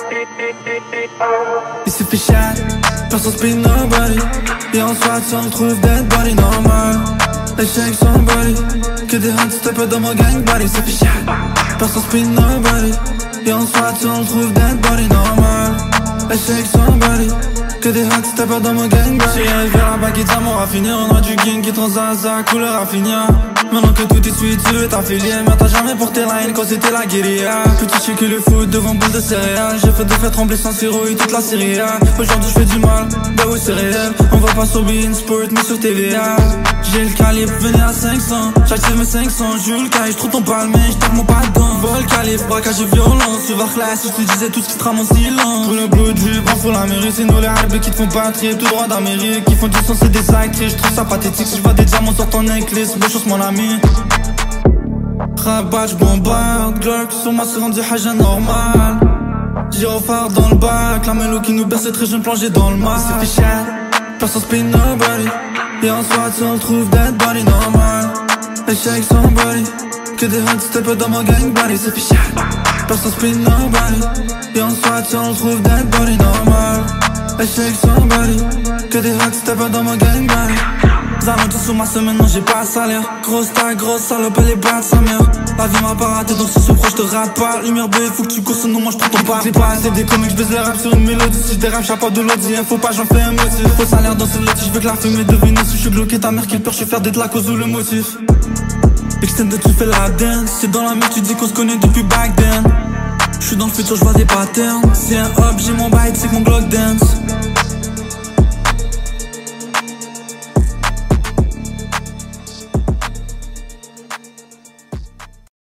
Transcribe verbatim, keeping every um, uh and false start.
Il s'est fait chat, personne spin nobody. Et en soit si on trouve dead body normal. Échec somebody, que des hunts step dans mon gang body. C'est fait chat, personne spin nobody. Et en soit si on trouve dead body normal. Échec somebody, que des hunts step dans mon gang body. Si elle vient là-bas qui d'amour à finir, on a du gang qui transase à couleur à finir. Maintenant que tout est suite, tu veux t'affilier. Mais t'as jamais porté la haine quand c'était la guérilla. Petit chic le foot devant boule de céréales. J'ai fait de faire trembler sans sirop et toute la Syrie. Aujourd'hui je fais du mal, bah oui c'est réel. On va pas sur Bein Sport mais sur T V A. J'ai le calibre, venez à cinq cents. J'active mes cinq cents, Jules Kai, j'trouve ton palmé, j'tape mon pas dedans. Vol calibre, braquage et violence. Tu vas classe, je te disais tout ce qui te rame en silence. Pour le blue drip, on fout la mairie. C'est nous les harbes qui te font pas trier. Tout droit d'Amérique, qui font du sens et des actrices. J'trouve ça pathétique, si j'vois des diamants sur ton necklace. Bonne chance mon ami. Rabat, j'bombarde, Glock sur moi c'est rendu haja normal. Gyrophare dans le bac, la mélo qui nous berce, c'est très jeune plongé dans le mal. C'est fait cher, personne spin nobody. Et en soit si on trouve dead body normal. Échec somebody, que des hunts step dans mon gang body. C'est fait cher, personne spin nobody. Et en soit si on trouve dead body normal. Échec somebody, que des hunts step dans mon gang body. Z'allons tous sur ma semaine, non j'ai pas de salaire. Grosse taille, grosse salope, elle est bad sa mère. La vie m'a pas raté donc si ce proche je te rate pas. Lumière bleue, faut que tu courses sinon moi je prends ton pas. J'ai pas assez des comics, je baise les rap sur une mélodie. Si je dérape, j'suis pas de l'audi, faut pas j'en fais un motif. Faut salaire dans ce loti, j'veux que la fumée devine. Si j'suis bloqué, ta mère qui peur, j'suis faire des de la cause ou le motif. Extended, tu fais la dance. C'est dans la merde, tu dis qu'on se connaît depuis back then. J'suis dans le futur, j'vois des patterns. C'est un hop, j'ai mon bike, c'est que mon Glock dance.